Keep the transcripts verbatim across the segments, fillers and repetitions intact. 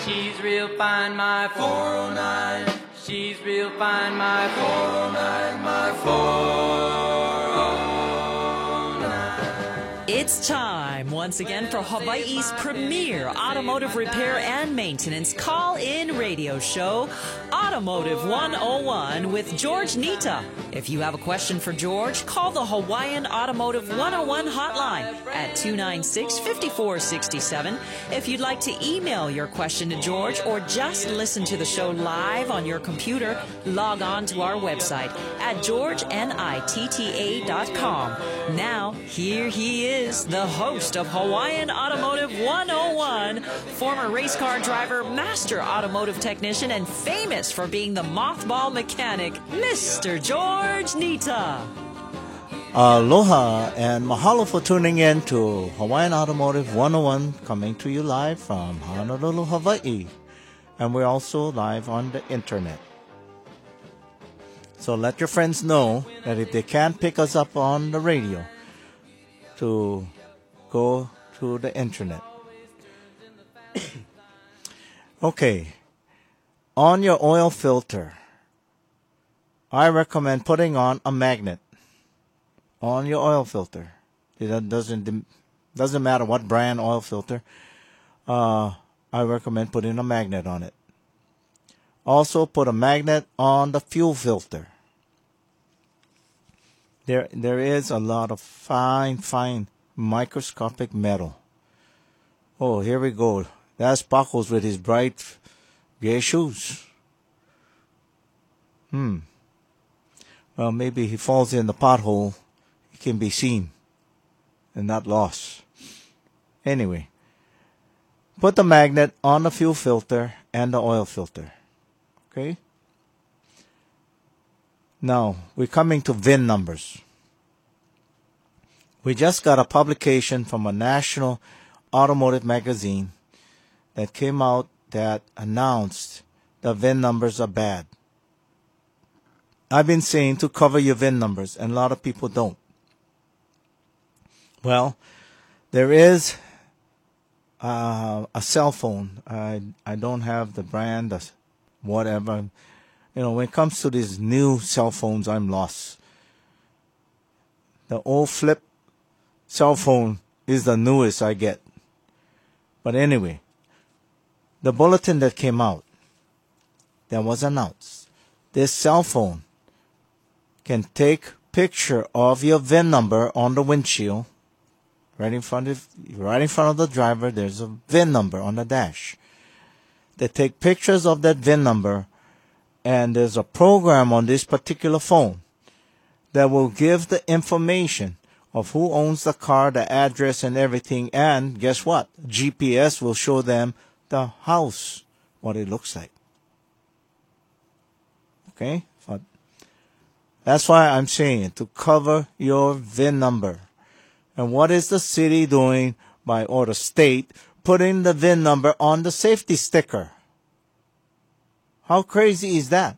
She's real fine, my four oh nine. She's real fine, my four oh nine, my four oh nine. It's time once again for Hawaii's premier automotive repair and maintenance call-in radio show, Automotive one oh one with George Nita. If you have a question for George, call the Hawaiian Automotive one oh one hotline at two nine six, five four six seven. If you'd like to email your question to George or just listen to the show live on your computer, log on to our website at george nitta dot com. Now, here he is, the host of Hawaiian Automotive one oh one, former race car driver, master automotive technician, and famous for being the mothball mechanic, Mister George Nita. Aloha and mahalo for tuning in to Hawaiian Automotive one oh one, coming to you live from Honolulu, Hawaii. And we're also live on the internet. So let your friends know that if they can't pick us up on the radio, to go to the internet. Okay. On your oil filter, I recommend putting on a magnet on your oil filter. It doesn't doesn't matter what brand oil filter. Uh, I recommend putting a magnet on it. Also, put a magnet on the fuel filter. There, there is a lot of fine, fine microscopic metal. Oh, here we go. That's Paco's with his bright gray shoes. Hmm. Well, maybe he falls in the pothole. He can be seen and not lost. Anyway, put the magnet on the fuel filter and the oil filter. Okay? Now, we're coming to V I N numbers. We just got a publication from a national automotive magazine that came out that announced the V I N numbers are bad. I've been saying to cover your V I N numbers, and a lot of people don't. Well, there is uh, a cell phone. I I don't have the brand, whatever. You know, when it comes to these new cell phones, I'm lost. The old flip cell phone is the newest I get. But anyway, the bulletin that came out, that was announced, this cell phone can take picture of your V I N number on the windshield. Right in front of, right in front of the driver, there's a V I N number on the dash. They take pictures of that V I N number, and there's a program on this particular phone that will give the information of who owns the car, the address, and everything. And guess what? G P S will show them the house, what it looks like. Okay? But that's why I'm saying to cover your V I N number. And what is the city doing by, or the state, putting the V I N number on the safety sticker? How crazy is that?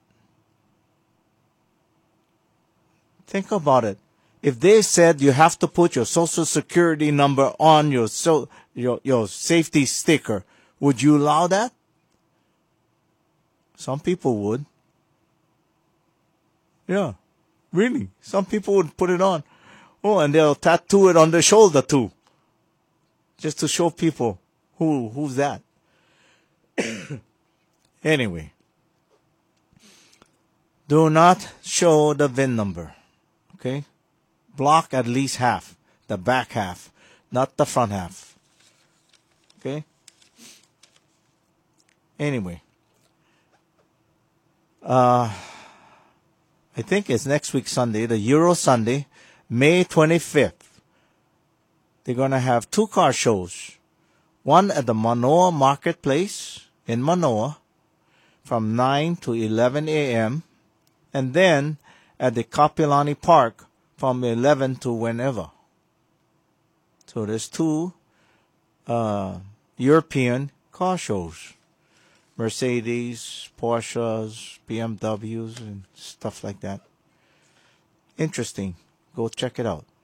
Think about it. If they said you have to put your social security number on your so your your safety sticker, would you allow that? Some people would. Yeah, really. Some people would put it on. Oh, and they'll tattoo it on their shoulder too, just to show people who who's that. Anyway, do not show the V I N number. Okay? Block at least half, the back half, not the front half. Okay? Anyway, uh, I think it's next week Sunday, the Euro Sunday, May twenty-fifth. They're going to have two car shows. One at the Manoa Marketplace in Manoa from nine to eleven a.m. and then at the Kapilani Park from eleven to whenever. So there's two uh, European car shows. Mercedes, Porsches, B M Ws, and stuff like that. Interesting. Go check it out.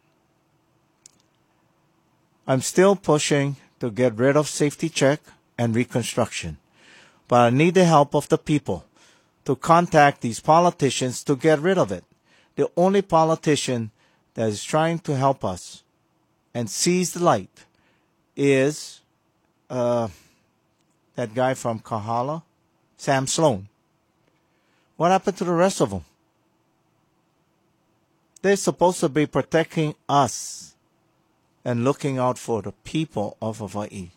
I'm still pushing to get rid of safety check and reconstruction. but I need the help of the people to contact these politicians to get rid of it. The only politician that is trying to help us and sees the light is uh, that guy from Kahala, Sam Sloan. What happened to the rest of them? They're supposed to be protecting us and looking out for the people of Hawaii.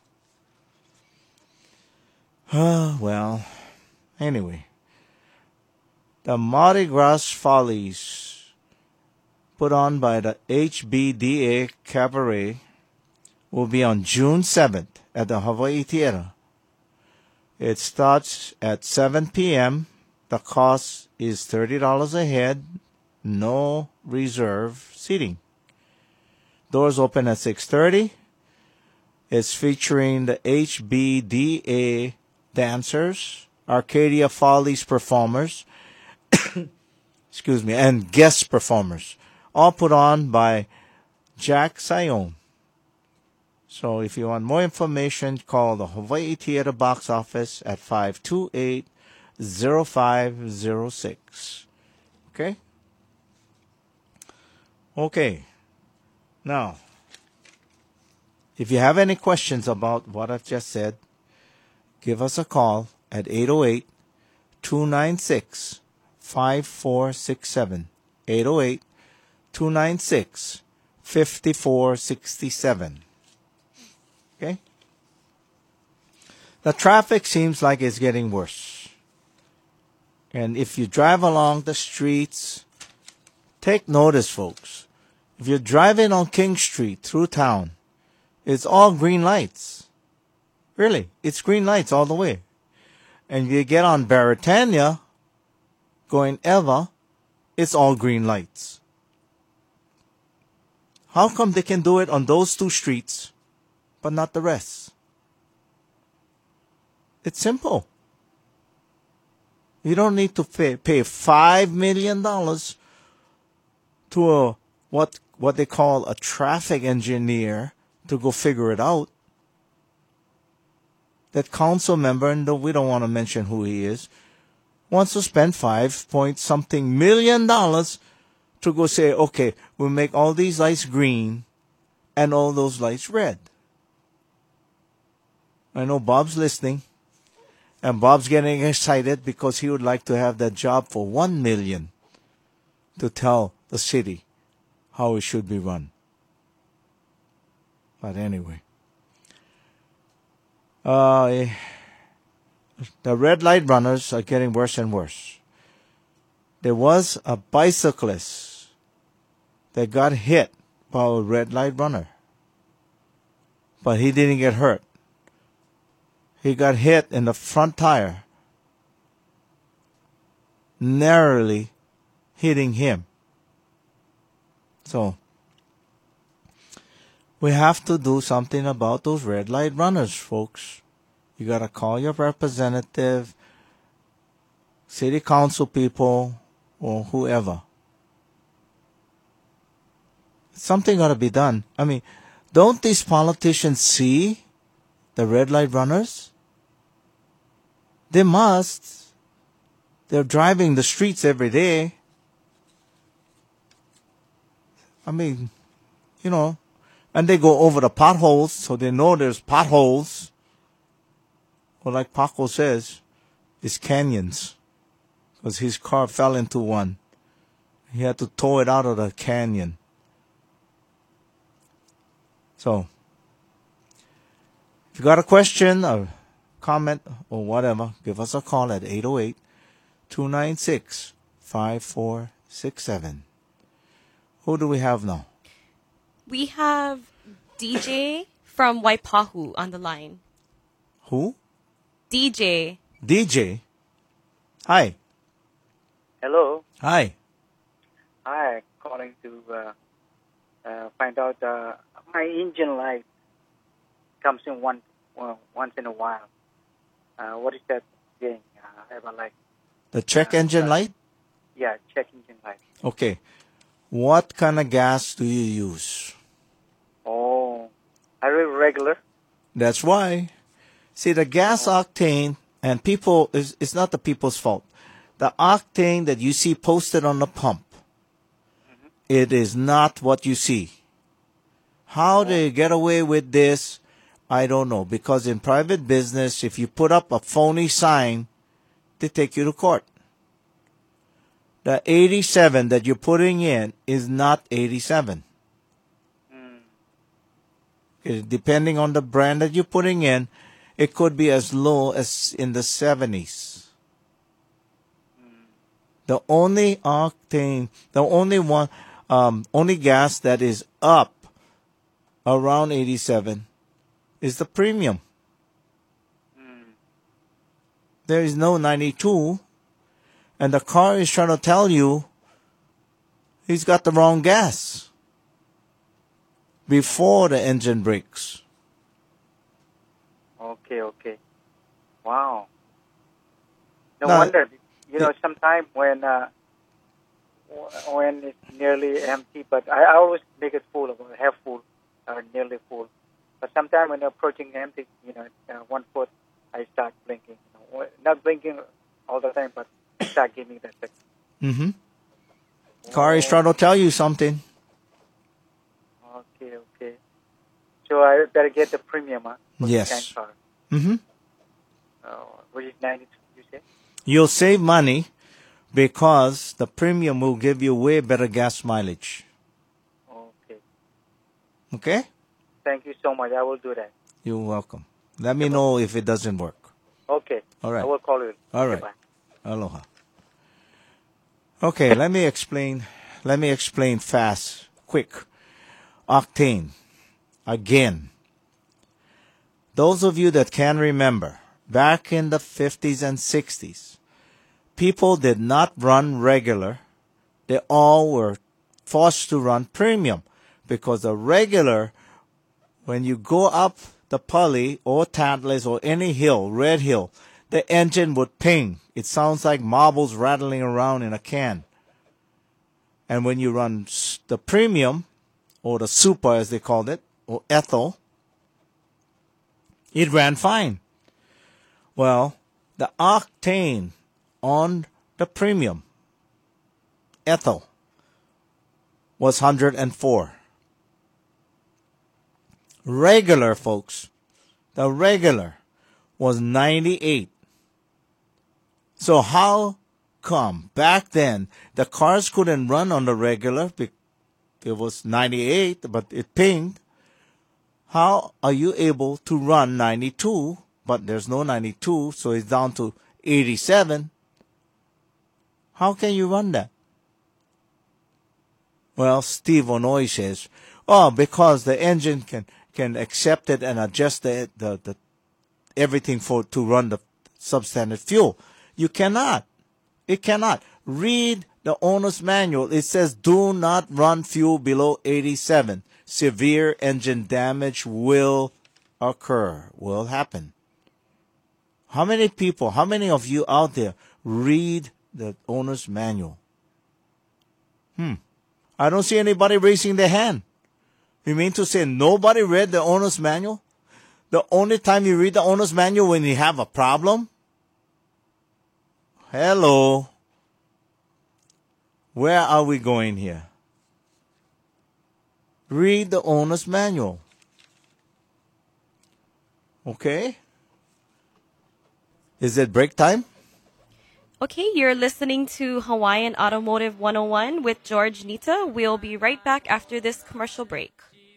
Uh, well, anyway. The Mardi Gras Follies, put on by the H B D A Cabaret, will be on June seventh at the Hawaii Theater. It starts at seven p.m. The cost is thirty dollars a head, no reserve seating. Doors open at six thirty. It's featuring the H B D A dancers, Arcadia Follies performers, excuse me, and guest performers, all put on by Jack Sion. So if you want more information, call the Hawaii Theater box office at five two eight, zero five zero six. Okay? Okay. Now, if you have any questions about what I've just said, give us a call at eight oh eight, two nine six, five four six seven. eight oh eight, two nine six, five four six seven. Okay? The traffic seems like it's getting worse. And if you drive along the streets, take notice, folks. If you're driving on King Street through town, it's all green lights. Really, it's green lights all the way. And if you get on Baratania, going Eva, it's all green lights. How come they can do it on those two streets, but not the rest? It's simple. You don't need to pay, pay five million dollars to a, what, what they call a traffic engineer to go figure it out. That council member, and we don't want to mention who he is, wants to spend five point something million dollars to go say, okay, we'll make all these lights green and all those lights red. I know Bob's listening, and Bob's getting excited because he would like to have that job for one million to tell the city how it should be run. But anyway. Uh, the red light runners are getting worse and worse. There was a bicyclist that got hit by a red light runner, but he didn't get hurt. He got hit in the front tire, narrowly hitting him. So, we have to do something about those red light runners, folks. You gotta call your representative, city council people, or whoever. Something gotta be done. I mean, don't these politicians see the red light runners? They must. They're driving the streets every day. I mean, you know, and they go over the potholes, so they know there's potholes. Or like Paco says, it's canyons. Because his car fell into one. He had to tow it out of the canyon. So, if you got a question or comment or whatever, give us a call at eight oh eight, two nine six, five four six seven. Who do we have now? We have D J from Waipahu on the line. Who? D J. D J. Hi. Hello. Hi. Hi. Calling to uh, uh, find out uh, my engine light comes in one well, once in a while. Uh, what is that thing? Uh, I have a like. The check uh, engine uh, light? Yeah, check engine light. Okay. What kind of gas do you use? Oh, I read regular. That's why. See, the gas octane And people, it's, it's not the people's fault. The octane that you see posted on the pump, mm-hmm. it is not what you see. How they get away with this, I don't know. Because in private business, if you put up a phony sign, they take you to court. The eighty-seven that you're putting in is not eighty-seven. Mm. It, depending on the brand that you're putting in, it could be as low as in the seventies. Mm. The only octane, the only one, um, only gas that is up around eighty-seven is the premium. Mm. There is no ninety-two. And the car is trying to tell you he's got the wrong gas before the engine breaks. Okay, okay. Wow. No now, wonder. You know, sometimes when uh, when it's nearly empty, but I, I always make it full, about half full or nearly full. But sometimes when approaching empty, you know, uh, one foot, I start blinking. You know, not blinking all the time, but start giving that signal. Mm-hmm. Car is trying to tell you something. Okay, okay. So I better get the premium, huh? Yes. Car. Mm-hmm. Uh, which is ninety-two, you say? You'll save money because the premium will give you way better gas mileage. Okay. Okay? Thank you so much. I will do that. You're welcome. Let me know if it doesn't work. Okay. All right. I will call you. All right. Bye. Aloha. Okay, let me explain. Let me explain fast, quick. Octane. Again. Those of you that can remember, back in the fifties and sixties, people did not run regular. They all were forced to run premium because the regular, when you go up the Pali or Tatlas or any hill, Red Hill, the engine would ping. It sounds like marbles rattling around in a can. And when you run the premium, or the super as they called it, or ethyl, it ran fine. Well, the octane on the premium, ethyl, was one hundred four. Regular, folks, the regular was ninety-eight. So how come back then the cars couldn't run on the regular? It was ninety-eight, but it pinged. How are you able to run ninety-two, but there's no ninety-two, so it's down to eighty-seven? How can you run that? Well, Steve Onoi says, oh, because the engine can, can accept it and adjust the, the, the everything for to run the substandard fuel. You cannot. It cannot. Read the owner's manual. It says do not run fuel below eighty-seven. Severe engine damage will occur, will happen. How many people, how many of you out there read the owner's manual? Hmm. I don't see anybody raising their hand. You mean to say nobody read the owner's manual? The only time you read the owner's manual when you have a problem? Hello. Where are we going here? Read the owner's manual. Okay? Is it break time? Okay, you're listening to Hawaiian Automotive one oh one with George Nita. We'll be right back after this commercial break.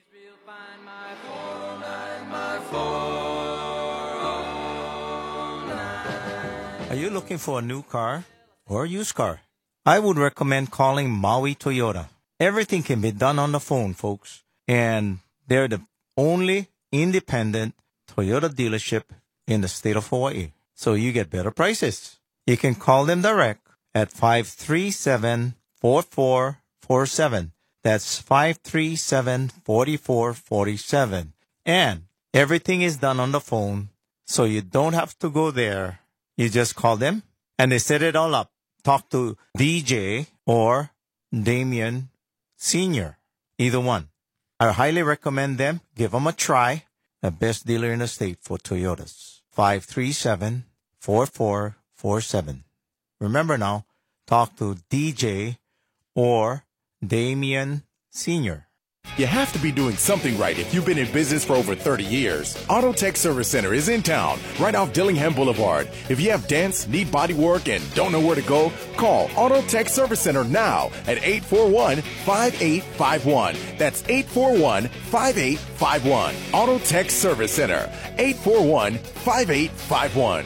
Are you looking for a new car or a used car? I would recommend calling Maui Toyota. Everything can be done on the phone, folks. And they're the only independent Toyota dealership in the state of Hawaii. So you get better prices. You can call them direct at five three seven, four four four seven. That's five three seven, four four four seven. And everything is done on the phone, so you don't have to go there. You just call them, and they set it all up. Talk to D J or Damien Senior, either one. I highly recommend them. Give them a try. The best dealer in the state for Toyotas. five three seven, four four four seven. Remember now, talk to D J or Damien Senior You have to be doing something right if you've been in business for over thirty years. Auto Tech Service Center is in town, right off Dillingham Boulevard. If you have dents, need body work, and don't know where to go, call Auto Tech Service Center now at eight four one, five eight five one. That's eight four one, five eight five one. Auto Tech Service Center, eight four one, five eight five one.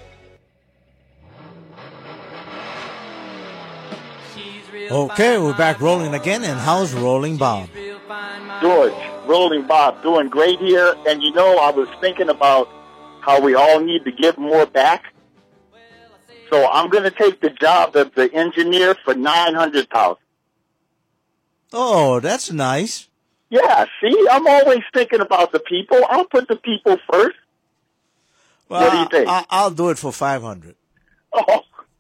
Okay, we're back rolling again, and how's Rolling Bob? George, Rolling Bob, doing great here. And you know, I was thinking about how we all need to give more back. So I'm going to take the job of the engineer for nine hundred thousand Oh, dollars. that's nice. Yeah, see, I'm always thinking about the people. I'll put the people first. Well, what do you think? I, I'll do it for five hundred. Oh.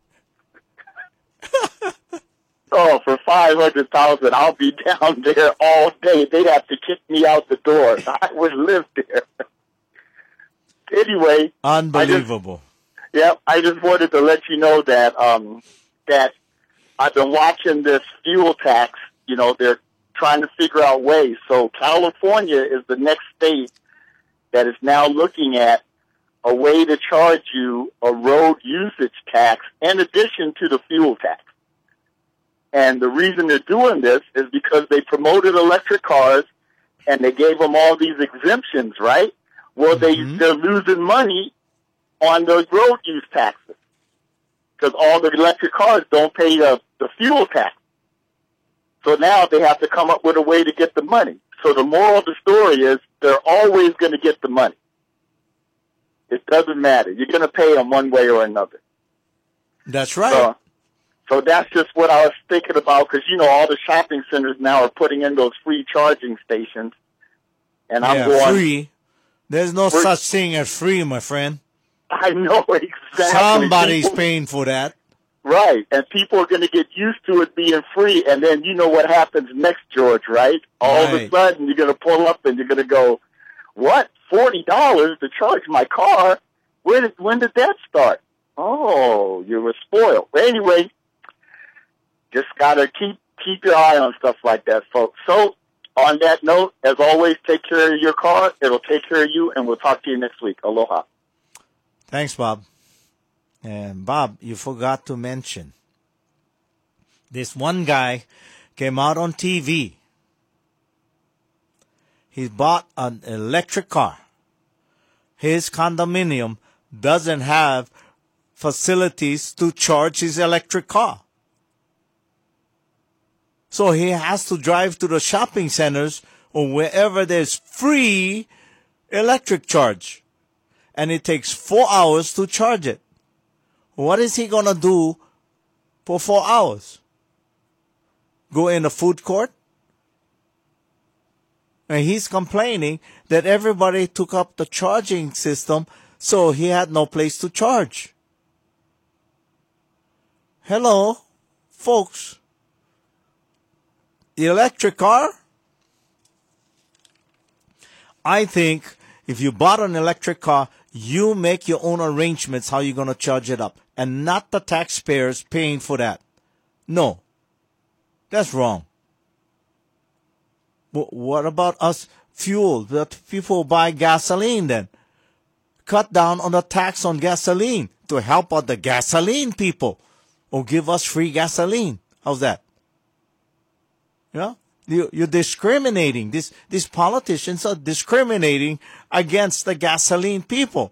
Oh, for five hundred thousand dollars, I'll be down there all day. They'd have to kick me out the door. I would live there. Anyway. Unbelievable. I just, yeah, I just wanted to let you know that um, that I've been watching this fuel tax. You know, they're trying to figure out ways. So California is the next state that is now looking at a way to charge you a road usage tax in addition to the fuel tax. And the reason they're doing this is because they promoted electric cars and they gave them all these exemptions, right? Well, mm-hmm. they, they're losing money on those road use taxes because all the electric cars don't pay the, the fuel tax. So now they have to come up with a way to get the money. So the moral of the story is they're always going to get the money. It doesn't matter. You're going to pay them one way or another. That's right. So, So that's just what I was thinking about because, you know, all the shopping centers now are putting in those free charging stations. And I'm yeah, going... free. There's no free. such thing as free, my friend. I know, exactly. Somebody's people, paying for that. Right. And people are going to get used to it being free. And then you know what happens next, George, right? All right. of a sudden you're going to pull up and you're going to go, what, forty dollars to charge my car? Where did, when did that start? Oh, you were spoiled. But anyway... Just got to keep keep your eye on stuff like that, folks. So, on that note, as always, take care of your car. It'll take care of you, and we'll talk to you next week. Aloha. Thanks, Bob. And, Bob, you forgot to mention, this one guy came out on T V. He bought an electric car. His condominium doesn't have facilities to charge his electric car. So he has to drive to the shopping centers or wherever there's free electric charge. And it takes four hours to charge it. What is he going to do for four hours? Go in a food court? And he's complaining that everybody took up the charging system, so he had no place to charge. Hello, folks. The electric car? I think if you bought an electric car, you make your own arrangements how you're going to charge it up, and not the taxpayers paying for that. No, that's wrong. W- what about us fuel? That people buy gasoline then. Cut down on the tax on gasoline to help out the gasoline people, or give us free gasoline. How's that? You know, you, you're discriminating. This, these politicians are discriminating against the gasoline people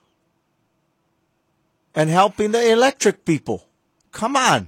and helping the electric people. Come on.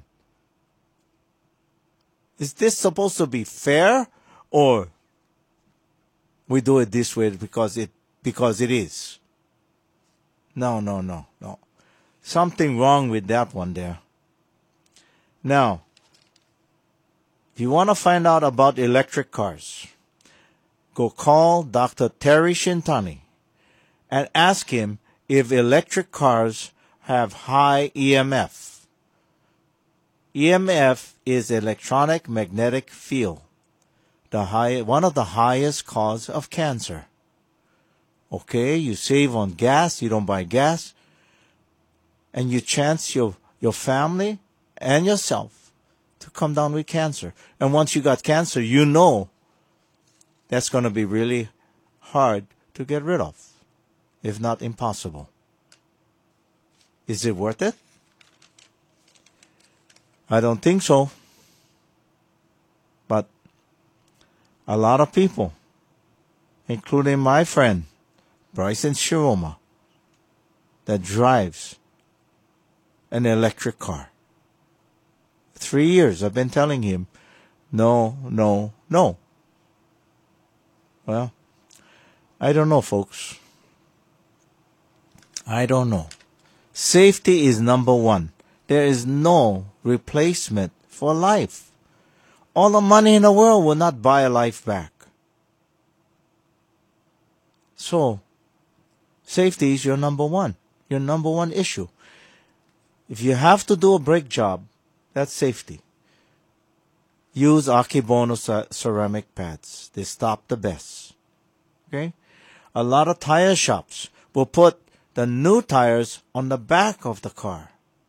Is this supposed to be fair, or we do it this way because it because it is? No, no, no, no. Something wrong with that one there. Now, if you want to find out about electric cars, go call Doctor Terry Shintani and ask him if electric cars have high E M F. E M F is electronic magnetic field, the high, one of the highest cause of cancer. Okay, you save on gas, you don't buy gas. and you chance your, your family and yourself to come down with cancer. And once you got cancer, you know that's going to be really hard to get rid of, if not impossible. Is it worth it? I don't think so. But a lot of people, including my friend, Bryson Shiroma, that drives an electric car. Three years I've been telling him, no, no, no. Well, I don't know, folks. I don't know. Safety is number one. There is no replacement for life. All the money in the world will not buy a life back. So, safety is your number one, your number one issue. If you have to do a brake job, that's safety. Use Akebono ceramic pads. They stop the best. Okay? A lot of tire shops will put the new tires on the back of the car.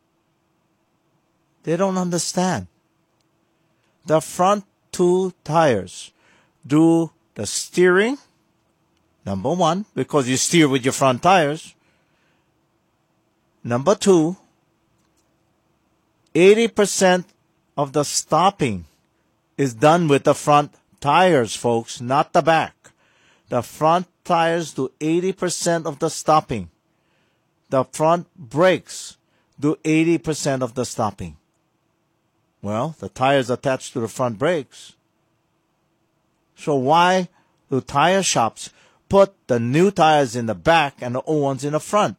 They don't understand. The front two tires do the steering, number one, because you steer with your front tires. Number two, eighty percent of the stopping is done with the front tires, folks, not the back. The front tires do eighty percent of the stopping. The front brakes do eighty percent of the stopping. Well, the tires attached to the front brakes. So why do tire shops put the new tires in the back and the old ones in the front?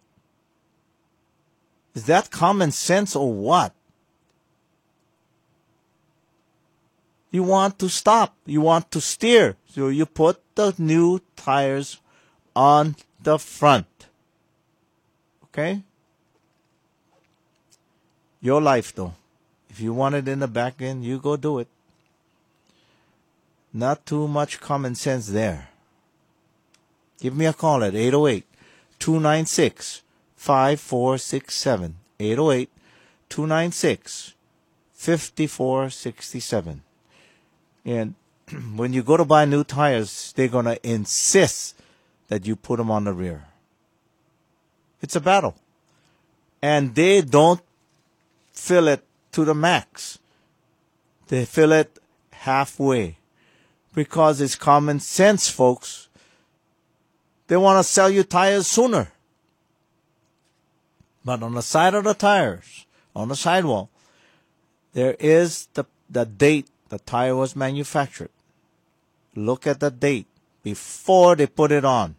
Is that common sense or what? You want to stop. You want to steer. So you put the new tires on the front. Okay? Your life, though. If you want it in the back end, you go do it. Not too much common sense there. Give me a call at eight oh eight, two nine six, five four six seven. eight oh eight, two nine six, five four six seven. And when you go to buy new tires, they're going to insist that you put them on the rear. It's a battle. And they don't fill it to the max. They fill it halfway. Because it's common sense, folks. They want to sell you tires sooner. But on the side of the tires, on the sidewall, there is the, the date the tire was manufactured. Look at the date before they put it on.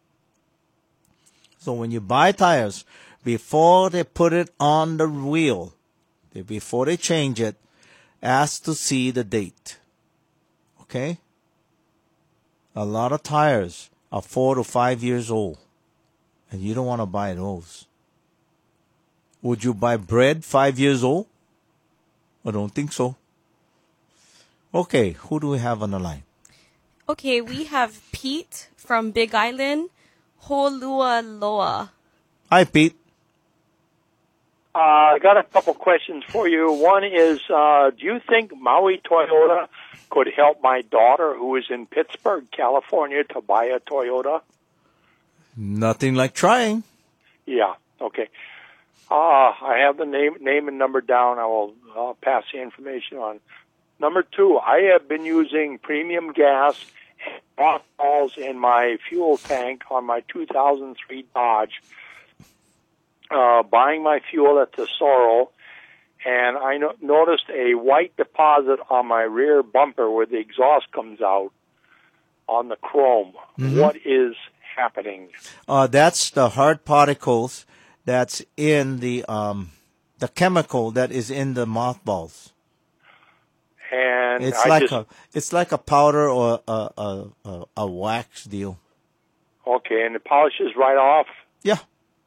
So when you buy tires, before they put it on the wheel, before they change it, ask to see the date. Okay? A lot of tires are four to five years old, and you don't want to buy those. Would you buy bread five years old? I don't think so. Okay, who do we have on the line? Okay, we have Pete from Big Island, Holualoa. Hi, Pete. Uh, I got a couple questions for you. One is, uh, do you think Maui Toyota could help my daughter who is in Pittsburgh, California, to buy a Toyota? Nothing like trying. Yeah, okay. Uh, I have the name, name and number down. I will uh, pass the information on. Number two, I have been using premium gas and mothballs in my fuel tank on my two thousand three Dodge. Uh, buying my fuel at Tesoro, and I no- noticed a white deposit on my rear bumper where the exhaust comes out on the chrome. Mm-hmm. What is happening? Uh, that's the hard particles that's in the um, the chemical that is in the mothballs. And it's I like just, a it's like a powder or a a, a a wax deal. Okay, and it polishes right off. Yeah.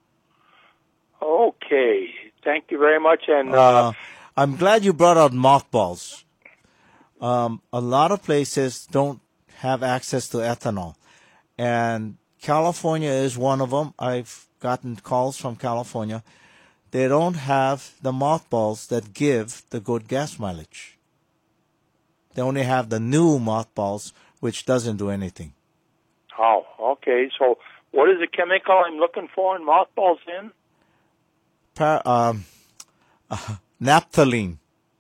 Okay, thank you very much. And uh, uh, I'm glad you brought out mothballs. Um, a lot of places don't have access to ethanol, and California is one of them. I've gotten calls from California they don't have the mothballs that give the good gas mileage. They only have the new mothballs, which doesn't do anything. Oh, okay. So what is the chemical I'm looking for in mothballs in? Par, um, uh, naphthalene.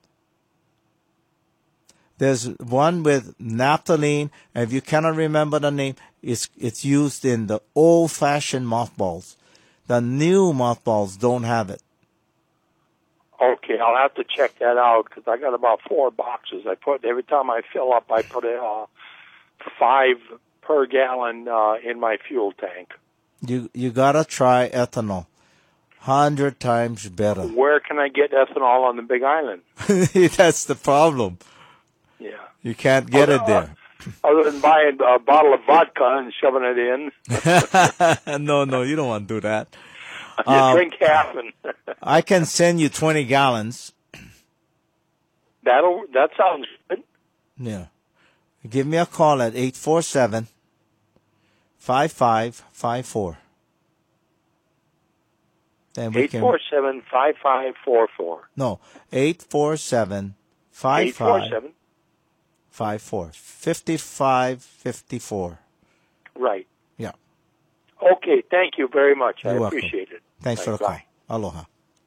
There's one with naphthalene, and if you cannot remember the name, it's, it's used in the old-fashioned mothballs. The new mothballs don't have it. Okay, I'll have to check that out because I got about four boxes. I put every time I fill up, I put a uh, five per gallon uh, in my fuel tank. You you gotta try ethanol. Hundred times better. Where can I get ethanol on the Big Island? That's the problem. Yeah, you can't get other, it there. Other than buying a bottle of vodka and shoving it in. no, no, you don't want to do that. You um, drink half and I can send you twenty gallons. That'll that sounds good. Yeah. Give me a call at eight four seven, five five five four. Then we eight four seven, five five four four. No, eight four seven, five five five four. fifty-five fifty-four. Right. Yeah. Okay, thank you very much. You're I welcome. appreciate it. Thanks Bye. for the call. Aloha.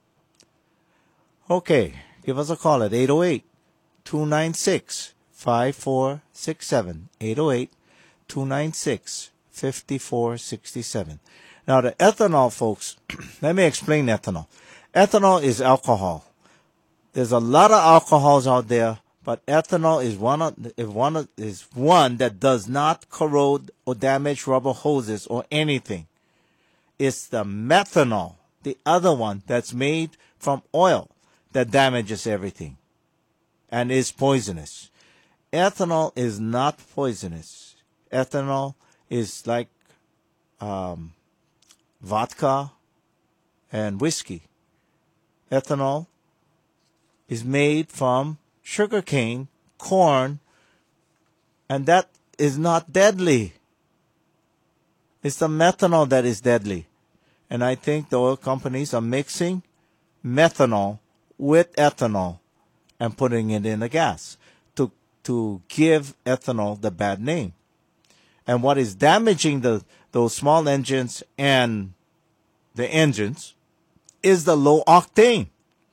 Okay, give us a call at eight oh eight, two nine six, five four six seven. eight oh eight, two nine six, five four six seven. Now, the ethanol, folks, let me explain ethanol. Ethanol is alcohol. There's a lot of alcohols out there, but ethanol is one of, is one of, is one that does not corrode or damage rubber hoses or anything. It's the methanol, the other one that's made from oil, that damages everything and is poisonous. Ethanol is not poisonous. Ethanol is like um, vodka and whiskey. Ethanol is made from sugarcane, corn, and that is not deadly. It's the methanol that is deadly. And I think the oil companies are mixing methanol with ethanol and putting it in the gas to to give ethanol the bad name. And what is damaging the those small engines and the engines is the low octane.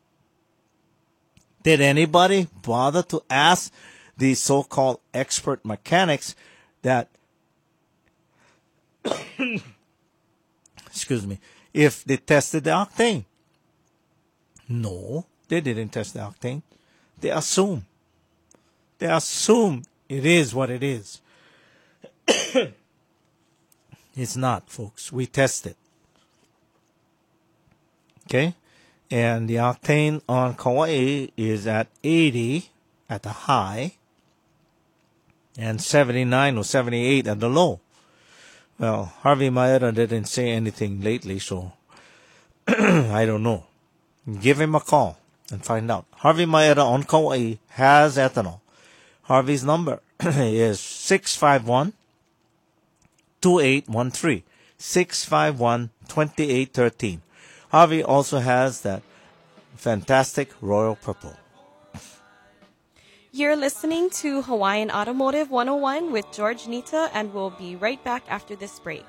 Did anybody bother to ask these so-called expert mechanics that excuse me, if they tested the octane? No, they didn't test the octane. They assume. They assume it is what it is. It's not, folks. We test it. Okay? And the octane on Kauai is at eighty at the high and seventy-nine or seventy-eight at the low. Well, Harvey Maeda didn't say anything lately, so I don't know. Give him a call and find out. Harvey Maeda on Kauai has ethanol. Harvey's number is six five one, two eight one three. six five one, two eight one three. Harvey also has that fantastic Royal Purple. You're listening to Hawaiian Automotive one oh one with George Nita, and we'll be right back after this break.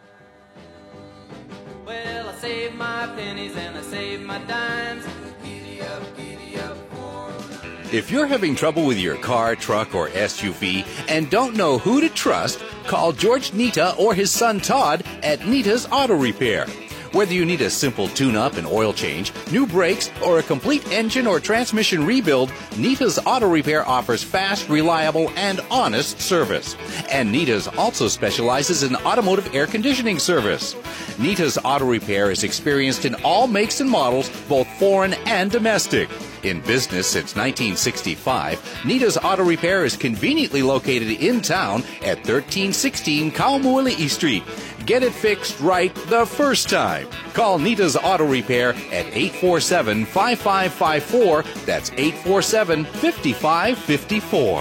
Well, I saved my pennies and I saved my dimes. Giddy up, giddy up. If you're having trouble with your car, truck, or S U V and don't know who to trust, call George Nita or his son Todd at Nita's Auto Repair. Whether you need a simple tune-up and oil change, new brakes, or a complete engine or transmission rebuild, Nita's Auto Repair offers fast, reliable, and honest service. And Nita's also specializes in automotive air conditioning service. Nita's Auto Repair is experienced in all makes and models, both foreign and domestic. In business since nineteen sixty-five, Nita's Auto Repair is conveniently located in town at thirteen sixteen Kauamuali'i Street. Get it fixed right the first time. Call Nita's Auto Repair at eight four seven, five five five four. That's eight four seven, five five five four.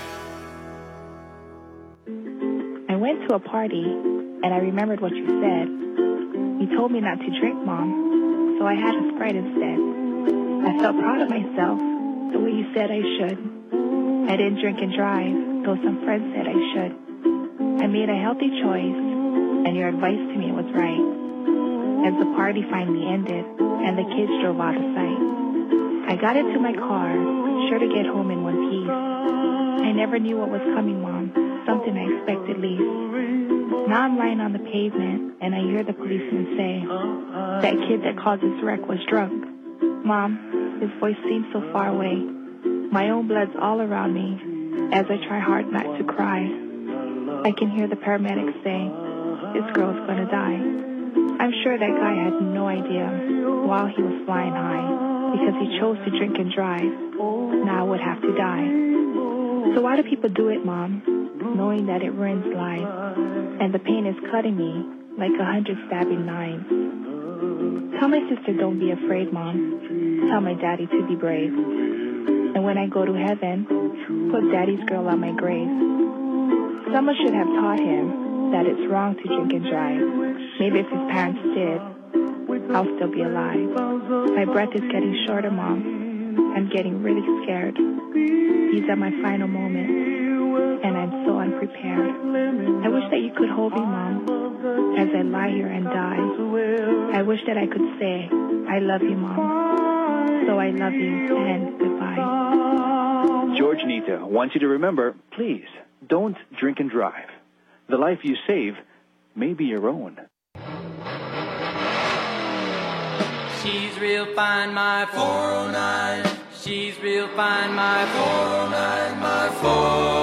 I went to a party, and I remembered what you said. You told me not to drink, Mom. so I had a Sprite instead. I felt proud of myself, the way you said I should. I didn't drink and drive, though some friends said I should. I made a healthy choice, and your advice to me was right. As the party finally ended, and the kids drove out of sight, I got into my car, sure to get home in one piece. I never knew what was coming, Mom, something I expected least. Now I'm lying on the pavement, and I hear the policeman say, that kid that caused this wreck was drunk. Mom, his voice seems so far away. My own blood's all around me, as I try hard not to cry. I can hear the paramedics say, this girl's gonna die. I'm sure that guy had no idea while he was flying high, because he chose to drink and drive. Now I would have to die. So why do people do it, Mom, knowing that it ruins lives, and the pain is cutting me like a hundred stabbing knives? Tell my sister don't be afraid, Mom. Tell my daddy to be brave. And when I go to heaven, put daddy's girl on my grave. Someone should have taught him that it's wrong to drink and drive. Maybe if his parents did, I'll still be alive. My breath is getting shorter, Mom. I'm getting really scared. These are my final moments, and I'm so unprepared. I wish that you could hold me, Mom, as I lie here and die. I wish that I could say, I love you, Mom. So I love you, and goodbye. George Nita wants you to remember, please, don't drink and drive. The life you save may be your own. She's real fine, my four oh nine. She's real fine, my four oh nine, my four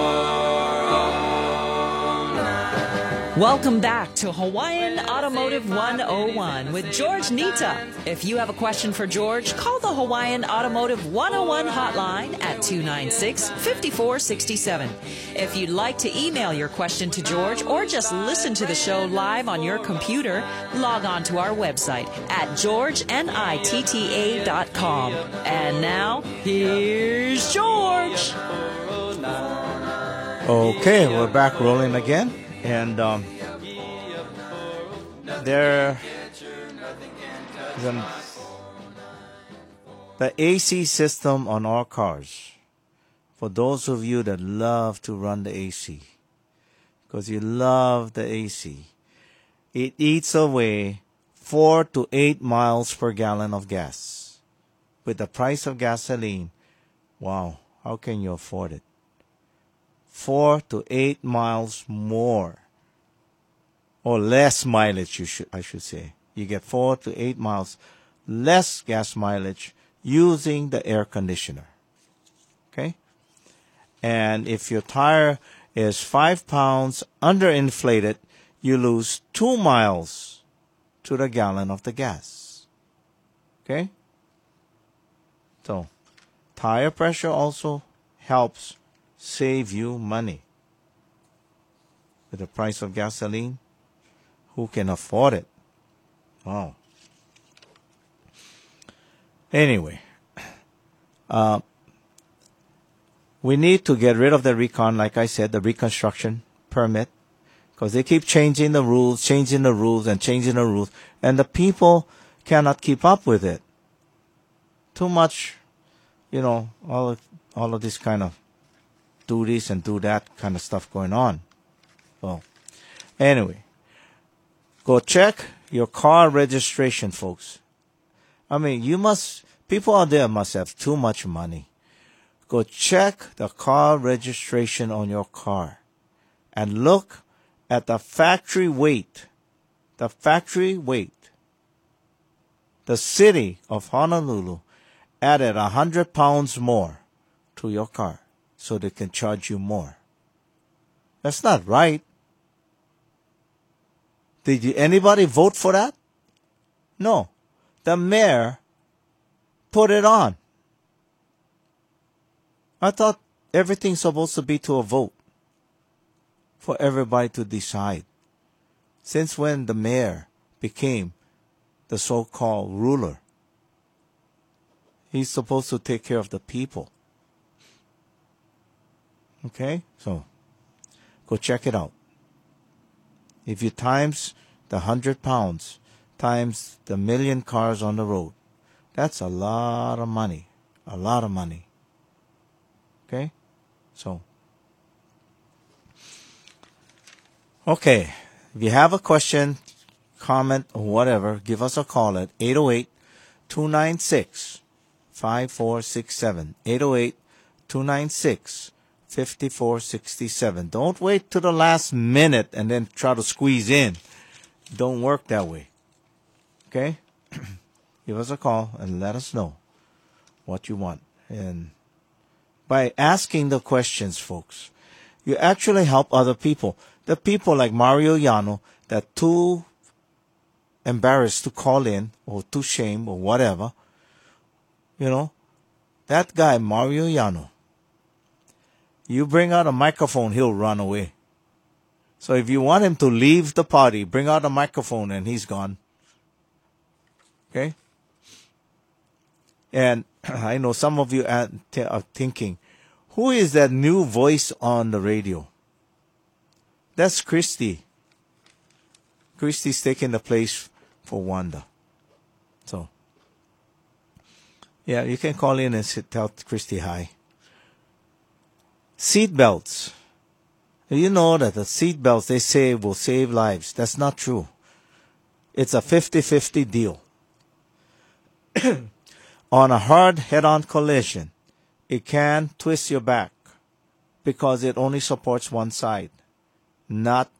oh nine. Welcome back to Hawaiian Automotive one oh one with George Nita. If you have a question for George, call the Hawaiian Automotive one oh one hotline at two nine six, five four six seven. If you'd like to email your question to George or just listen to the show live on your computer, log on to our website at george nitta dot com. And now, here's George. Okay, we're back rolling again. And um, there, the, the A C system on our cars, for those of you that love to run the A C, because you love the A C, it eats away four to eight miles per gallon of gas. With the price of gasoline, wow, how can you afford it? Four to eight miles more, or less mileage, you should, I should say. You get four to eight miles less gas mileage using the air conditioner. Okay? And if your tire is five pounds underinflated, you lose two miles to the gallon of the gas. Okay? So, tire pressure also helps save you money. With the price of gasoline, who can afford it? Oh. Anyway, uh, we need to get rid of the recon, like I said, the reconstruction permit, because they keep changing the rules, changing the rules, and changing the rules, and the people cannot keep up with it. Too much, you know, all of, all of this kind of do this and do that kind of stuff going on. Well, anyway, go check your car registration, folks. I mean, you must, people out there must have too much money. Go check the car registration on your car and look at the factory weight. The factory weight. The city of Honolulu added a hundred pounds more to your car so they can charge you more. That's not right. Did you, anybody vote for that? No. The mayor put it on. I thought everything's supposed to be to a vote for everybody to decide. Since when the mayor became the so-called ruler, he's supposed to take care of the people. Okay? So, go check it out. If you times the hundred pounds times the million cars on the road. That's a lot of money. A lot of money. Okay? So. Okay. If you have a question, comment, or whatever, give us a call at eight oh eight, two nine six, five four six seven. eight oh eight, two nine six, five four six seven. Don't wait to the last minute and then try to squeeze in. Don't work that way. Okay? Give us a call and let us know what you want. And by asking the questions, folks, you actually help other people. The people like Mario Llano that too embarrassed to call in or too shame or whatever, you know, that guy, Mario Llano, you bring out a microphone, he'll run away. So if you want him to leave the party, bring out a microphone and he's gone. Okay? And I know some of you are thinking, who is that new voice on the radio? That's Christy. Christy's taking the place for Wanda. So, yeah, you can call in and sit, tell Christy hi. Seat belts. You know that the seat belts, they say, will save lives. That's not true. It's a fifty-fifty deal. On a hard head-on collision, it can twist your back because it only supports one side, not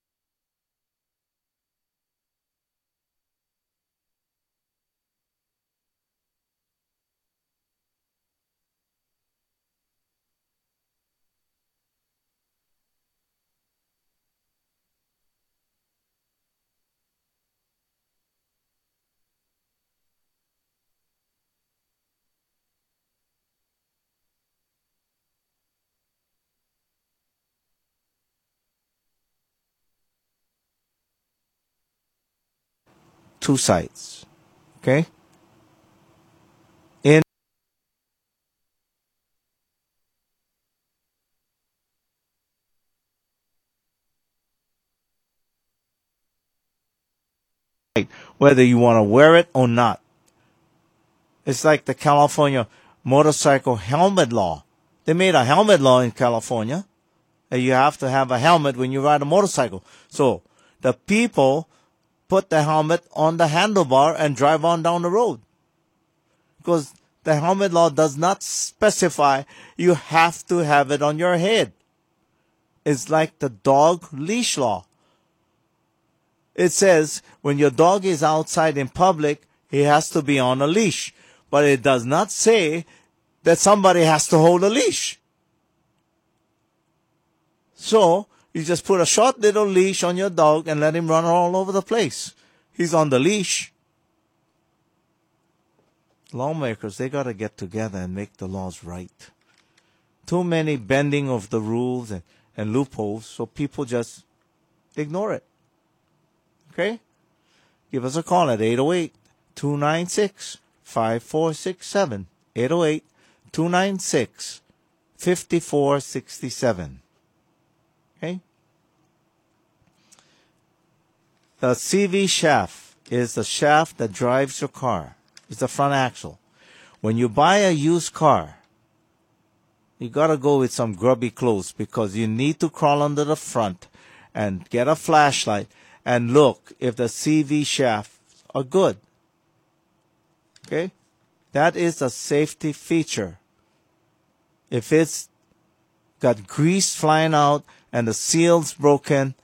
two sides. Okay? In whether you want to wear it or not. It's like the California motorcycle helmet law. They made a helmet law in California. And you have to have a helmet when you ride a motorcycle. So the people put the helmet on the handlebar and drive on down the road. Because the helmet law does not specify you have to have it on your head. It's like the dog leash law. It says when your dog is outside in public, he has to be on a leash. But it does not say that somebody has to hold a leash. So, you just put a short little leash on your dog and let him run all over the place. He's on the leash. Lawmakers, they got to get together and make the laws right. Too many bending of the rules and, and loopholes, so people just ignore it. Okay? Give us a call at eight oh eight, two nine six, five four six seven. eight oh eight, two nine six, five four six seven. Okay? The C V shaft is the shaft that drives your car. It's the front axle. When you buy a used car, you got to go with some grubby clothes because you need to crawl under the front and get a flashlight and look if the C V shafts are good. Okay? That is a safety feature. If it's got grease flying out and the seal's broken,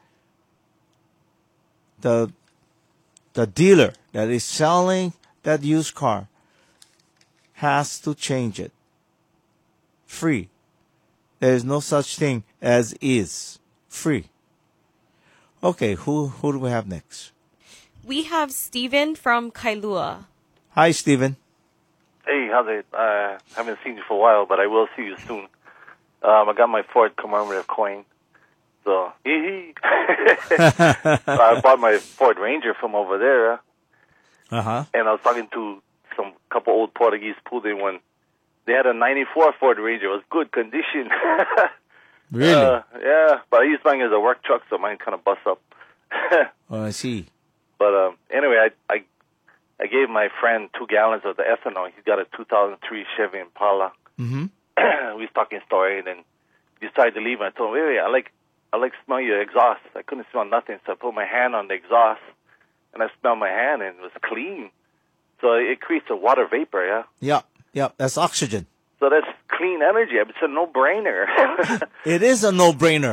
the the dealer that is selling that used car has to change it. Free. There is no such thing as is. Free. Okay, who who do we have next? We have Steven from Kailua. Hi, Steven. Hey, how's it? I uh, haven't seen you for a while, but I will see you soon. Um, I got my Ford commemorative coin. So, hee hee. So I bought my Ford Ranger from over there. Uh-huh. And I was talking to some couple old Portuguese people. They went, they had a ninety-four Ford Ranger. It was good condition. Really? Uh, yeah, but I used mine as a work truck, so mine kind of bust up. Oh, I see. But um, anyway, I, I I gave my friend two gallons of the ethanol. He's got a two thousand three Chevy Impala. Mm-hmm. We was talking story, and then he decided to leave. And I told him, wait, wait, I like I like smell your exhaust. I couldn't smell nothing, so I put my hand on the exhaust, and I smelled my hand, and it was clean. So it creates a water vapor, yeah? Yeah, yeah, that's oxygen. So that's clean energy. It's a no-brainer. It is a no-brainer.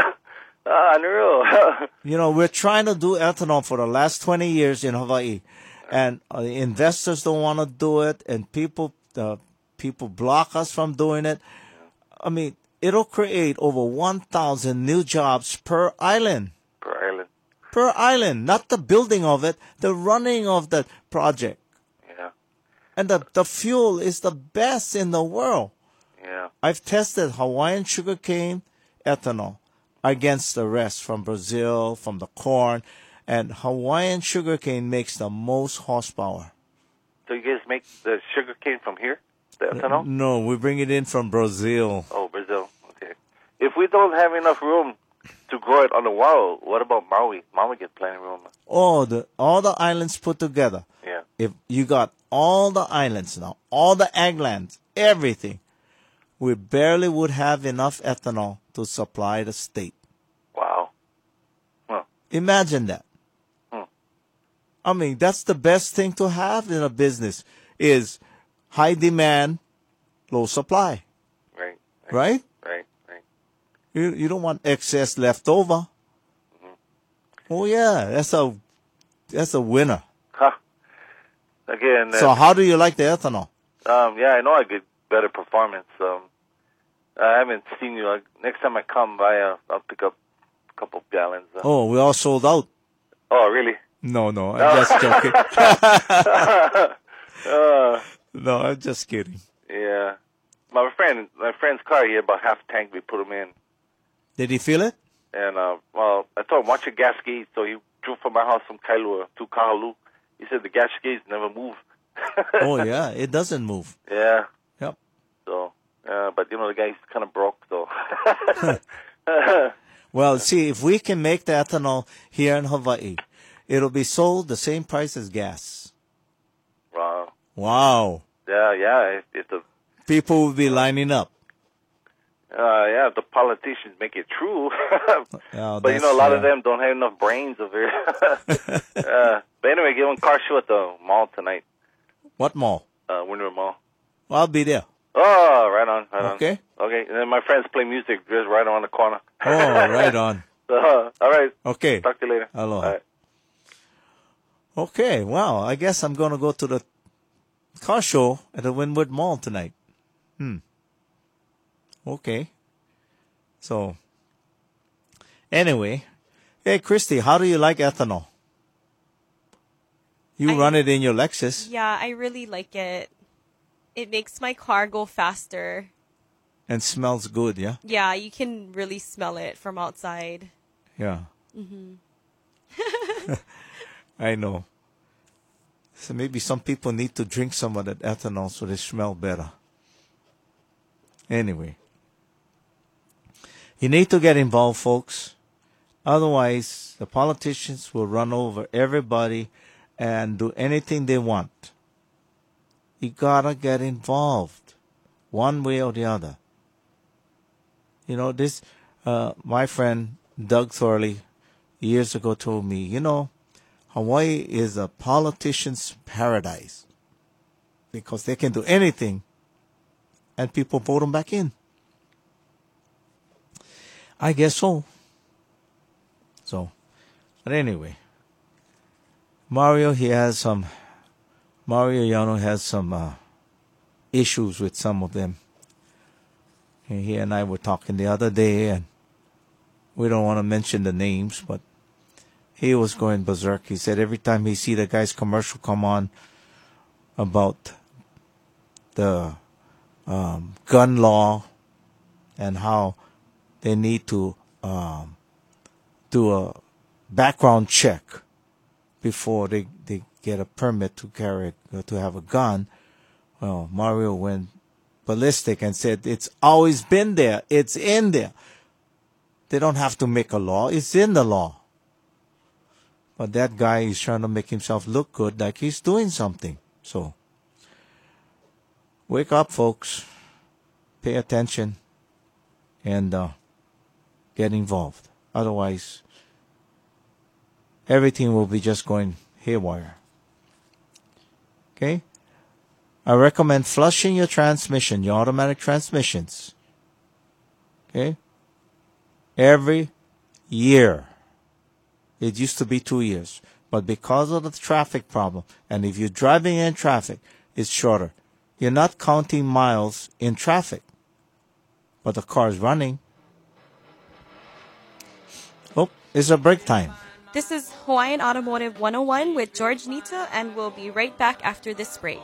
Ah, unreal. You know, we're trying to do ethanol for the last twenty years in Hawaii, and uh, the investors don't want to do it, and people uh, people block us from doing it. I mean, it'll create over one thousand new jobs per island. Per island. Per island, not the building of it, the running of the project. Yeah. And the, the fuel is the best in the world. Yeah. I've tested Hawaiian sugarcane ethanol against the rest from Brazil, from the corn, and Hawaiian sugarcane makes the most horsepower. So you guys make the sugar cane from here, the ethanol? No, we bring it in from Brazil. Oh, Brazil. Okay. If we don't have enough room to grow it on the wild, what about Maui? Maui gets plenty of room. Oh, the all the islands put together. Yeah. If you got all the islands now, all the ag lands, everything, we barely would have enough ethanol to supply the state. Wow. Huh. Imagine that. Hmm. I mean, that's the best thing to have in a business is high demand, low supply. Right. Right? Right. Right. You you don't want excess left over. Mm-hmm. Oh yeah, that's a that's a winner. Huh. Again. So uh, how do you like the ethanol? Um, yeah, I know I get better performance. Um, I haven't seen you. Like, next time I come by, uh, I'll pick up a couple of gallons. Uh, Oh, we all sold out. oh, really? No, no, I'm just joking. uh, No, I'm just kidding. yeah. My friend, my friend's car, he had about half a tank. We put him in. Did he feel it? And, uh, well, I told him, watch your gas gauge. So he drove from my house from Kailua to Kahalu. He said the gas gauge never moved. Oh yeah, it doesn't move. Yeah. Yep. So, uh, but, you know, the guy's kind of broke, so. Well, see, if we can make the ethanol here in Hawaii, it'll be sold the same price as gas. Wow. Wow. Yeah, yeah. It, it's a, People will be lining up. uh, yeah, if the politicians make it true. Oh, But, you know, a lot of that's, them don't have enough brains over here. uh, but anyway, give them car show at the mall tonight, uh, What mall? uh, Winter Mall. Well, I'll be there. Oh, right on, right Okay. on. Okay. And then my friends play music just right around the corner. Oh, right on. So, uh, all right. Okay. Talk to you later. Aloha. All right. Okay, well, I guess I'm going to go to the car show at the Wynwood Mall tonight. Hmm. Okay. So, anyway, hey, Christy, how do you like ethanol? You I- run it in your Lexus Yeah, I really like it. It makes my car go faster. and smells good, yeah? Yeah, you can really smell it from outside. Yeah. Hmm. I know. So maybe some people need to drink some of that ethanol so they smell better. Anyway. You need to get involved, folks. Otherwise, the politicians will run over everybody and do anything they want. You gotta get involved, one way or the other. You know, this, uh, my friend Doug Thorley years ago told me, you know, Hawaii is a politician's paradise because they can do anything and people vote them back in. I guess so. So, but anyway, Mario, he has some, Mario Yano has some uh, issues with some of them. And he and I were talking the other day, and we don't want to mention the names, but he was going berserk. He said every time he see the guy's commercial come on about the um, gun law and how they need to um, do a background check before they, they get a permit to carry to have a gun. Well, Mario went ballistic and said it's always been there. It's in there. They don't have to make a law. It's in the law. But that guy is trying to make himself look good, like he's doing something. So, wake up, folks. Pay attention. And uh, get involved. Otherwise, everything will be just going haywire. Okay? I recommend flushing your transmission, your automatic transmissions. Okay? Every year. It used to be two years. But because of the traffic problem, and if you're driving in traffic, it's shorter. You're not counting miles in traffic. But the car is running. Oh, it's a break time. This is Hawaiian Automotive one oh one with George Nita, and we'll be right back after this break.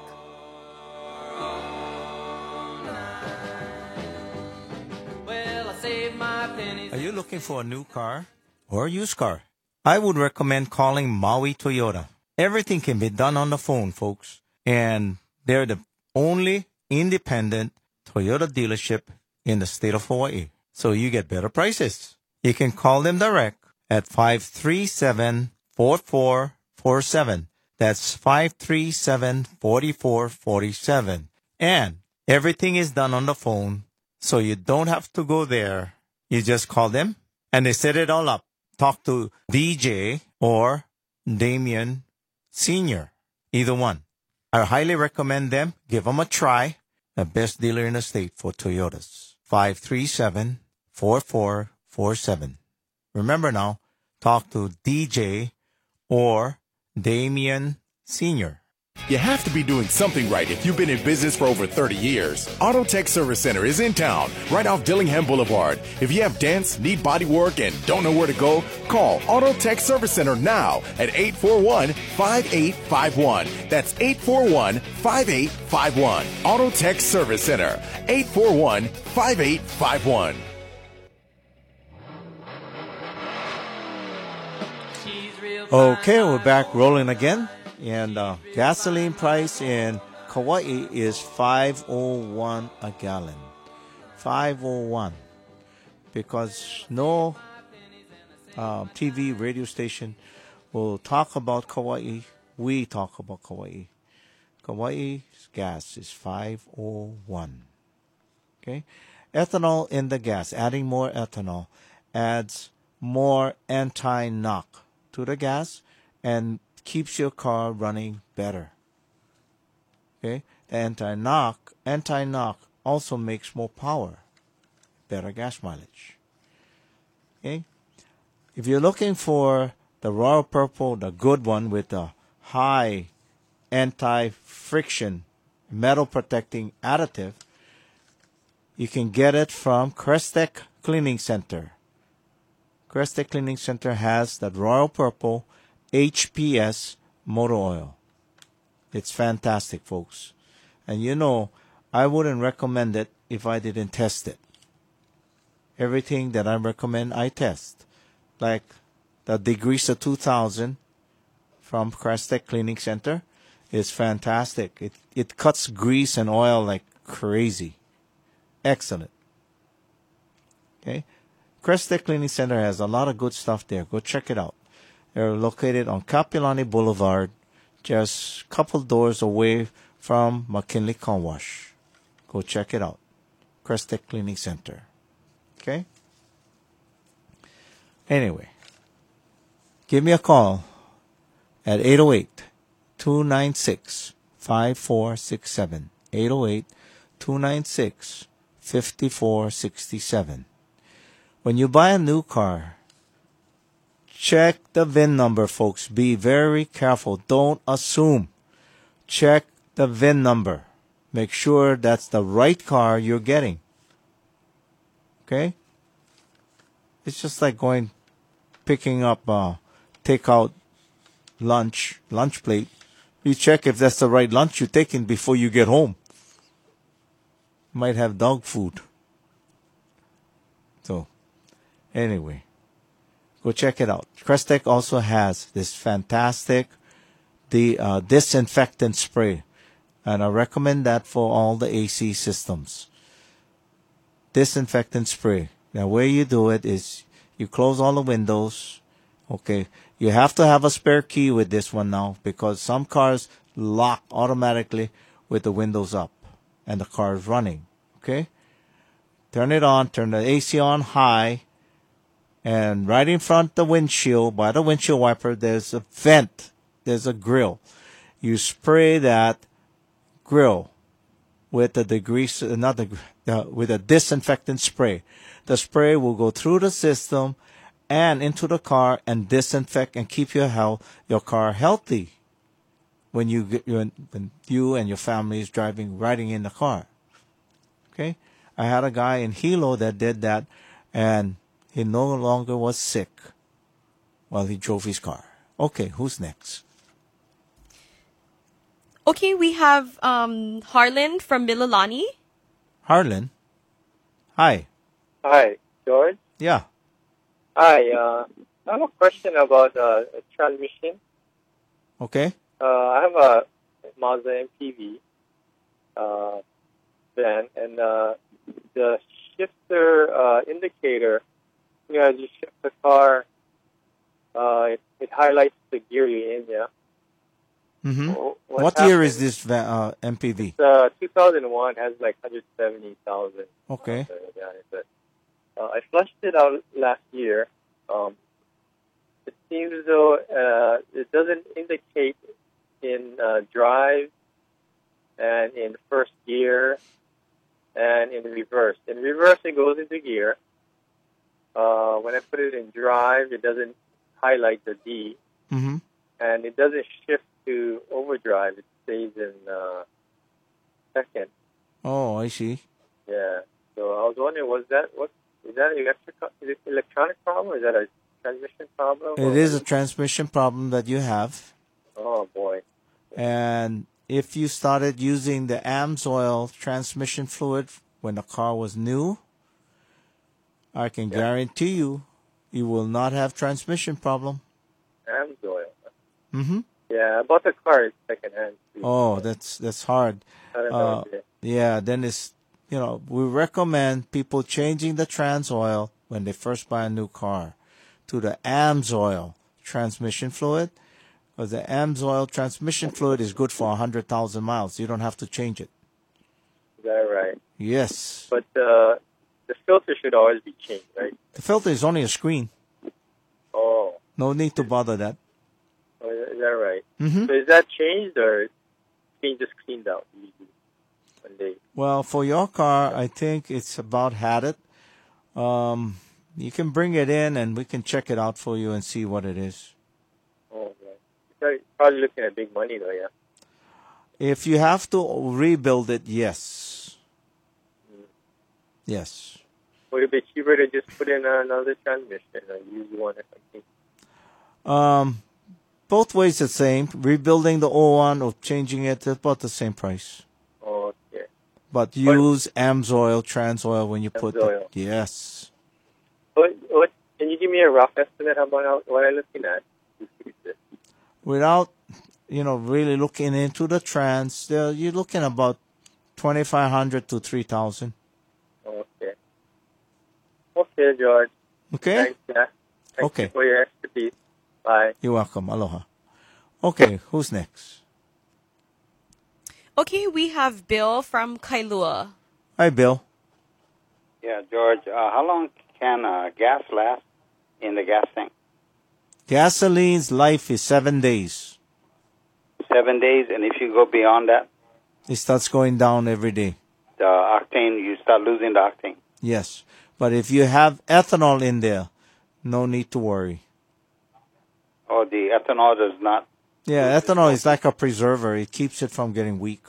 Are you looking for a new car or a used car? I would recommend calling Maui Toyota. Everything can be done on the phone, folks. And they're the only independent Toyota dealership in the state of Hawaii. So you get better prices. You can call them direct at five three seven, four four four seven. That's five three seven, four four four seven. And everything is done on the phone, so you don't have to go there. You just call them, and they set it all up. Talk to D J or Damien Senior, either one. I highly recommend them. Give them a try. The best dealer in the state for Toyotas. five three seven, four four four seven. Remember now, talk to D J or Damien Senior You have to be doing something right if you've been in business for over thirty years. Auto Tech Service Center is in town, right off Dillingham Boulevard. If you have dents, need body work, and don't know where to go, call Auto Tech Service Center now at eight four one, five eight five one. That's eight four one, five eight five one. Auto Tech Service Center, eight four one, five eight five one. Okay, we're back rolling again. And uh, gasoline price in Kauai is five oh one a gallon. five oh one. Because no uh, T V, radio station will talk about Kauai. We talk about Kauai. Kauai's gas is five oh one. Okay? Ethanol in the gas. Adding more ethanol adds more anti-knock to the gas and keeps your car running better. Okay? The anti-knock, anti-knock also makes more power. Better gas mileage. Okay? If you're looking for the Royal Purple, the good one with the high anti-friction metal protecting additive, you can get it from Crestec Cleaning Center. Crestec Cleaning Center has that Royal Purple H P S motor oil. It's fantastic, folks. And you know, I wouldn't recommend it if I didn't test it. Everything that I recommend, I test. Like the Degreaser two thousand from Crestec Cleaning Center is fantastic. It it cuts grease and oil like crazy. Excellent. Okay? Crestec Cleaning Center has a lot of good stuff there. Go check it out. They're located on Kapiolani Boulevard, just a couple doors away from McKinley Car Wash. Go check it out. Crestec Cleaning Center. Okay? Anyway, give me a call at eight oh eight, two nine six, five four six seven. eight oh eight, two nine six, five four six seven. When you buy a new car, check the V I N number, folks. Be very careful. Don't assume. Check the V I N number. Make sure that's the right car you're getting. Okay? It's just like going, picking up uh, takeout lunch, lunch plate. You check if that's the right lunch you're taking before you get home. Might have dog food. So, anyway. Go check it out. Crestec also has this fantastic the uh, disinfectant spray. And I recommend that for all the A C systems. Disinfectant spray. Now, where you do it is you close all the windows. Okay. You have to have a spare key with this one now because some cars lock automatically with the windows up and the car is running. Okay? Turn it on, turn the A C on high, and right in front of the windshield, by the windshield wiper, there's a vent. There's a grill. You spray that grill with a degrease, not the, uh, with a disinfectant spray. The spray will go through the system and into the car and disinfect and keep your health, your car healthy when you get when you and your family is driving, riding in the car. Okay, I had a guy in Hilo that did that, and he no longer was sick while he drove his car. Okay, who's next? Okay, we have um, Harlan from Mililani. Harlan. Hi. Hi, George. Yeah. Hi, uh, I have a question about uh, a transmission. Okay. Uh, I have a Mazda M P V uh, van, and uh, the shifter uh, indicator, you know, as you shift the car, uh, it, it highlights the gear you're in, yeah. Mm-hmm. What, what year is this va- uh, M P V? It's uh, two thousand one, has like one hundred seventy thousand. Okay. But, uh, I flushed it out last year. Um, it seems as though uh, it doesn't indicate in uh, drive and in first gear and in reverse. In reverse, it goes into gear. Uh, when I put it in drive, it doesn't highlight the D. Mm-hmm. And it doesn't shift to overdrive. It stays in uh, second. Oh, I see. Yeah. So I was wondering, was that what is that an electric is it electronic problem? Is that a transmission problem? It is a transmission problem that you have. Oh boy. And if you started using the AMSOIL transmission fluid when the car was new, I can yeah. guarantee you, you will not have transmission problem. AMSOIL. Mm-hmm. Yeah, I bought the car second hand. Oh, that's that's hard. I don't uh, know. Yeah, then it's, you know, we recommend people changing the trans oil when they first buy a new car to the AMSOIL transmission fluid, because the AMSOIL transmission fluid is good for one hundred thousand miles. You don't have to change it. Is that right? Yes. But uh, the filter should always be changed, right? The filter is only a screen. Oh. No need to bother that. Oh, is that right? Mm-hmm. So is that changed or being just cleaned out usually one day? Well, for your car, I think it's about had it. Um, you can bring it in and we can check it out for you and see what it is. Oh, right. Probably looking at big money though, yeah. If you have to rebuild it, yes. Mm. Yes. Would it be cheaper to just put in another transmission, a used one or something? Um, both ways the same. Rebuilding the old one or changing it, it's about the same price. Oh, okay. But use AMSOIL, Transoil when you put AMSOIL. it. Yes. What, what, can you give me a rough estimate about how, what I'm looking at? Without, you know, really looking into the trans, you're looking about twenty-five hundred to three thousand. Okay. Okay, George. Okay? Thanks, yeah. Thanks Okay. for your expertise. Bye. You're welcome. Aloha. Okay, who's next? Okay, we have Bill from Kailua. Hi, Bill. Yeah, George, uh, how long can uh, gas last in the gas tank? Gasoline's life is seven days. Seven days, and if you go beyond that, It starts going down every day. the octane, you start losing the octane. Yes. But if you have ethanol in there, no need to worry. Or the ethanol does not. Yeah, ethanol is like a preserver. It keeps it from getting weak.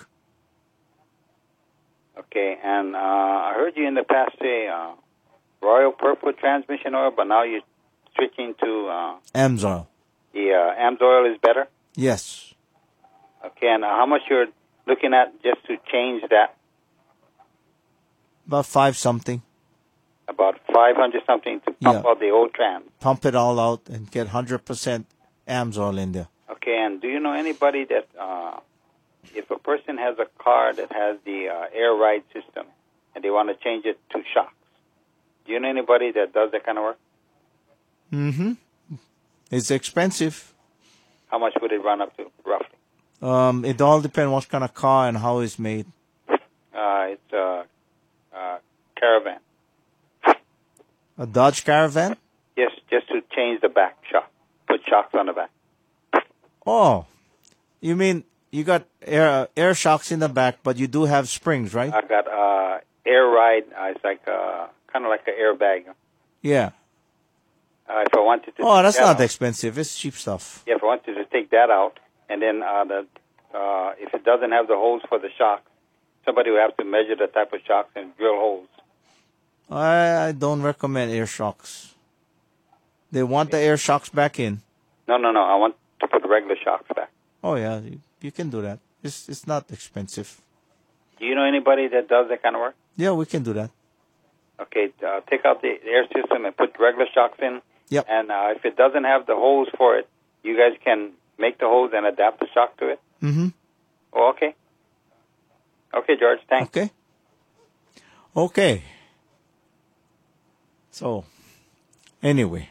Okay, and uh, I heard you in the past say uh, Royal Purple transmission oil, but now you're switching to uh, AMSOIL. the uh, AMSOIL is better. Yes. Okay, and uh, how much you're looking at just to change that? About five something. About five hundred something to pump Yeah. out the old trans. Pump it all out and get one hundred percent AMSOIL in there. Okay, and do you know anybody that, uh, if a person has a car that has the uh, air ride system and they want to change it to shocks, do you know anybody that does that kind of work? Mm-hmm. It's expensive. How much would it run up to, roughly? Um, it all depends what kind of car and how it's made. Uh, it's a, a Caravan. A Dodge Caravan? Yes, just to change the back shock. Put shocks on the back. Oh, you mean you got air air shocks in the back, but you do have springs, right? I got uh, air ride. Uh, it's like uh, kind of like an airbag. Yeah. Uh, if I wanted to. Oh, that's that not out, expensive. It's cheap stuff. Yeah, if I wanted to take that out, and then uh, the uh, if it doesn't have the holes for the shocks, somebody would have to measure the type of shocks and drill holes. I, I don't recommend air shocks. They want the air shocks back in. No, no, no. I want to put regular shocks back. Oh yeah, you, you can do that. It's it's not expensive. Do you know anybody that does that kind of work? Yeah, we can do that. Okay, uh, take out the air system and put regular shocks in. Yep. And uh, if it doesn't have the holes for it, you guys can make the holes and adapt the shock to it. Mm-hmm. Oh, okay. Okay, George. Thanks. Okay. Okay. So, anyway,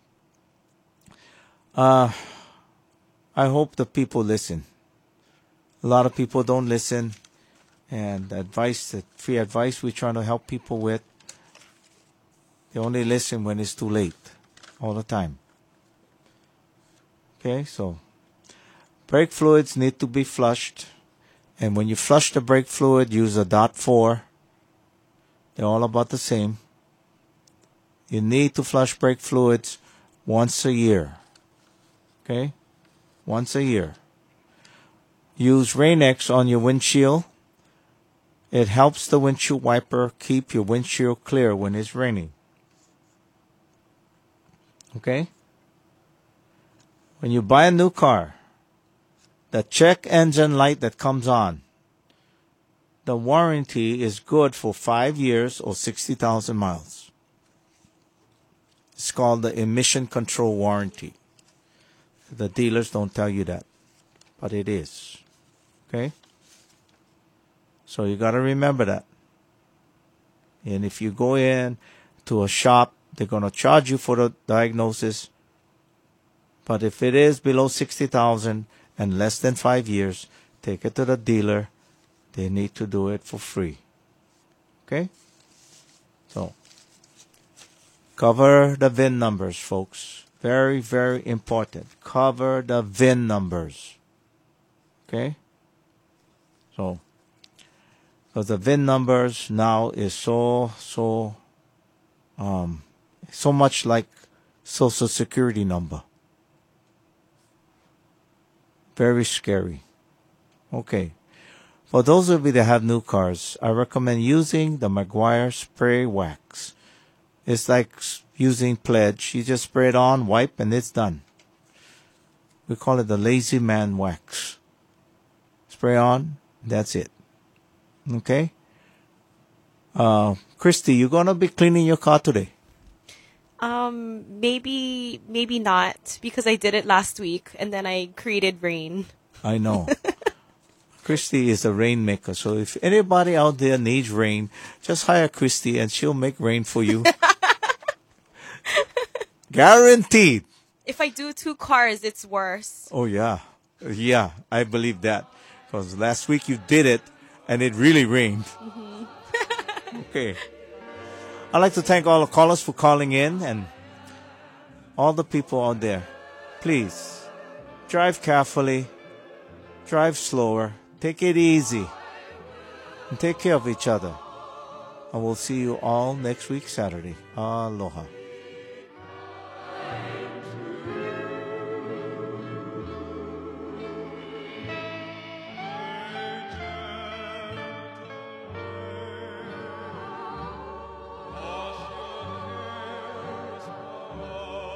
uh, I hope the people listen. A lot of people don't listen, and the advice, the free advice we're trying to help people with, they only listen when it's too late, all the time. Okay, so brake fluids need to be flushed, and when you flush the brake fluid, use a dot four. They're all about the same. You need to flush brake fluids once a year. Okay? Once a year. Use Rain-X on your windshield. It helps the windshield wiper keep your windshield clear when it's raining. Okay? When you buy a new car, the check engine light that comes on, the warranty is good for five years or sixty thousand miles. It's called the emission control warranty. The dealers don't tell you that, but it is. Okay? So you got to remember that. And if you go in to a shop, they're going to charge you for the diagnosis. But if it is below sixty thousand and less than five years, take it to the dealer. They need to do it for free. Okay? So, cover the V I N numbers, folks. Very, very important. Cover the V I N numbers. Okay? So, because the V I N numbers now is so, so, um, so much like Social Security number. Very scary. Okay. For those of you that have new cars, I recommend using the Meguiar Spray Wax. It's like using Pledge. You just spray it on, wipe, and it's done. We call it the Lazy Man Wax. Spray on, that's it. Okay? Uh, Christy, you going to be cleaning your car today? Um, maybe, maybe not, because I did it last week, and then I created rain. I know. Christy is a rainmaker, so if anybody out there needs rain, just hire Christy and she'll make rain for you. Guaranteed. If I do two cars, it's worse. Oh, yeah. Yeah, I believe that. Because last week you did it, and it really rained. Mm-hmm. Okay. I'd like to thank all the callers for calling in, and all the people out there. Please, drive carefully, drive slower, take it easy, and take care of each other. And we'll see you all next week, Saturday. Aloha.